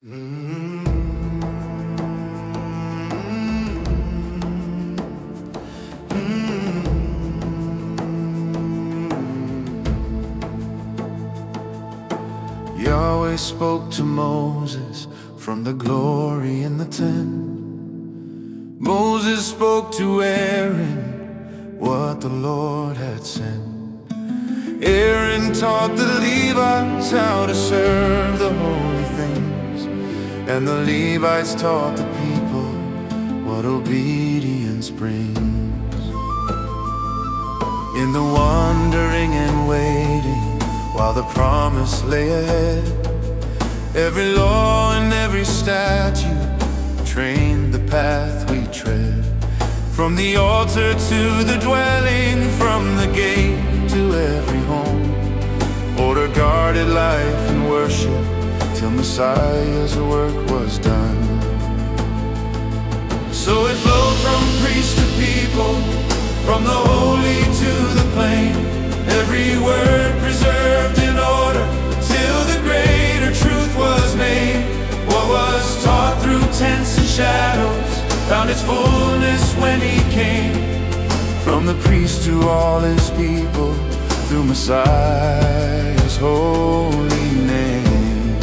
Yahweh spoke to Moses from the glory in the tent. Moses spoke to Aaron what the Lord had sent. Aaron taught the Levites how to serve the holy things, and the Levites taught the people what obedience brings. In the wondering and waiting, while the promise lay ahead, every law and every statute trained the path we tread. From the altar to the dwelling, from the gate to every home, order guarded life and worship till Messiah's work was done. So it flowed from priest to people, from the holy to the plain, every word preserved in order till the greater truth was made. What was taught through tents and shadows found its fullness when he came. From the priest to all his people, through Messiah's holy name.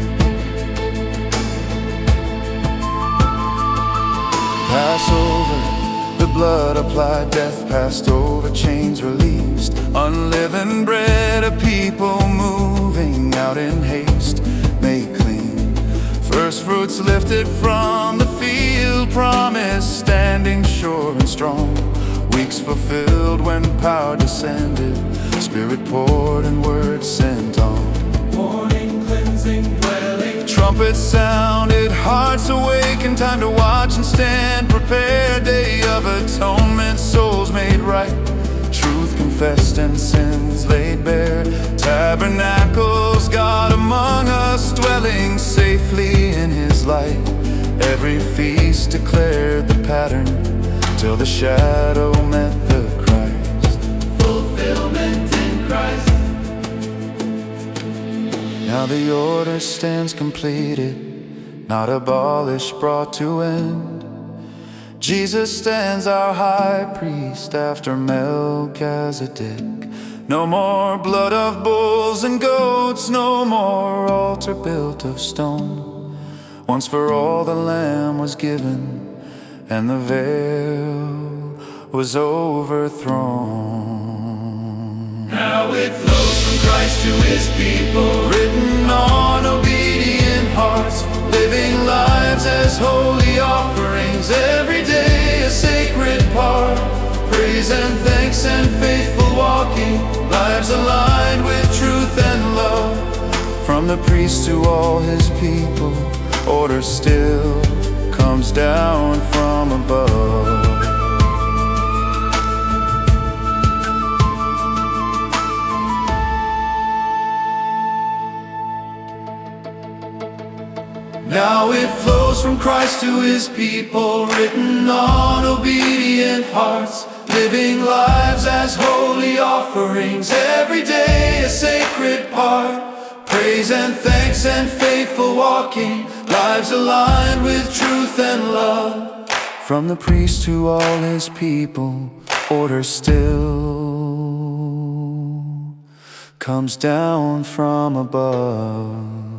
Passover, the blood applied, death passed over, chains released, unleavened bread, a people moving out in haste, made clean. First fruits lifted from the field, promise standing sure and strong. Weeks fulfilled when power descended, Spirit poured and words sent on. Morning cleansing dwelling, Trumpets sounded, hearts awakened, time to watch and stand prepared. Day of atonement, souls made right, truth confessed and sins laid bare. Tabernacles, God among us, dwelling safely in his light. Every feast declared the pattern till the shadow met the Christ. fulfillment in Christ. Now the order stands completed, not abolished, brought to end. Jesus stands our high priest after Melchizedek. No more blood of bulls and goats, no more altar built of stone. Once for all the Lamb was given, and the veil was overthrown. Now it flows from Christ to his people, Written on obedient hearts, living lives as holy offerings, every day a sacred part. Praise and thanks and faithful walking, lives aligned with truth and love. From the priest to all his people, order still comes down from above. Now it flows from Christ to his people, written on obedient hearts, living lives as holy offerings, every day a sacred part. Praise and thanks and faithful walking, lives aligned with truth and love. From the priest to all his people, order still comes down from above.